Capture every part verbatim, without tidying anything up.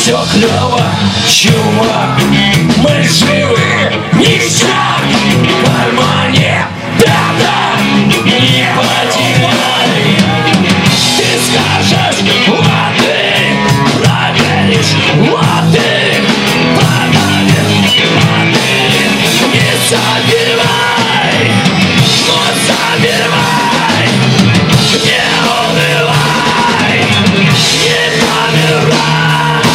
все клево, чувак. Мы живы, ништяк. В кармане пята не потеряли. Ты скажешь, вот ты проверишь, вот ты подавишь, вот ты не забивай, но забивай, не унывай, не помирай.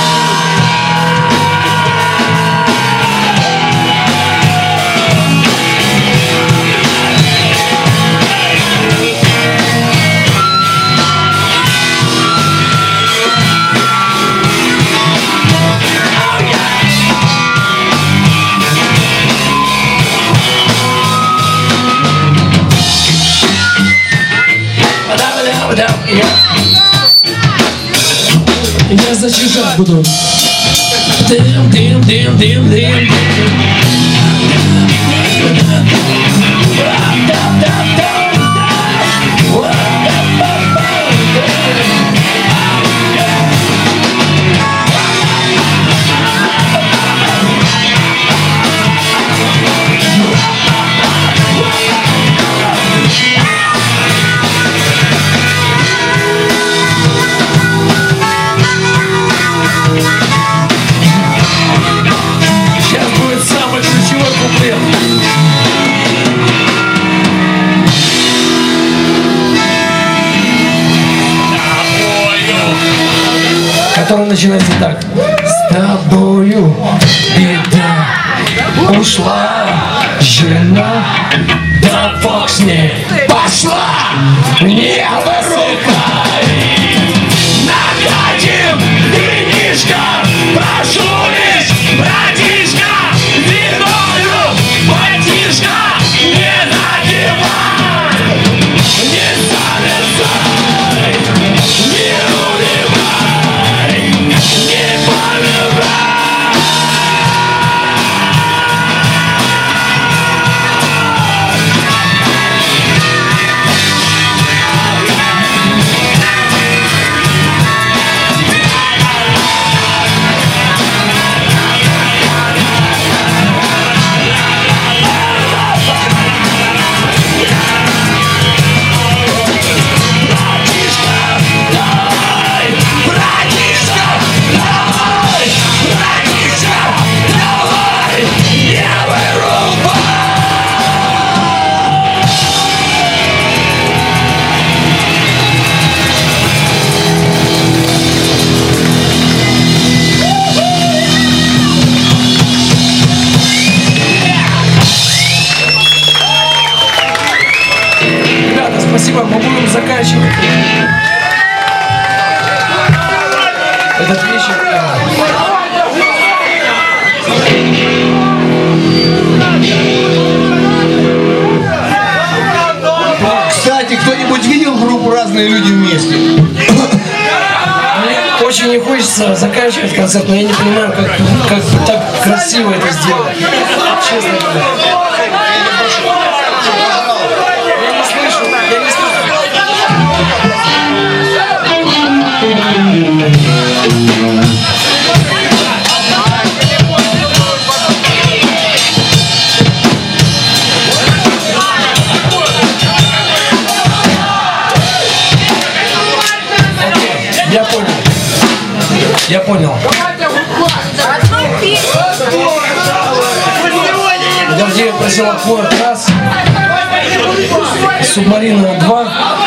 Я зачищать буду. Дым, дым, дым, дым, дым. Который начинается так. С тобою беда. Ушла жена, да бог с ней. Пошла, не вырубай. Накатим винишко, прошу лишь, братишка, виною батишка, не надевай, не замерзай, не унывай, не помирай. Спасибо, мы будем заканчивать этот вечер. Кстати, кто-нибудь видел группу «Разные люди вместе»? Мне очень не хочется заканчивать концерт, но я не понимаю, как, как так красиво это сделать. Честно говоря. Я понял. Я понял. Гордеев просил аккорд раз, Субмарина два.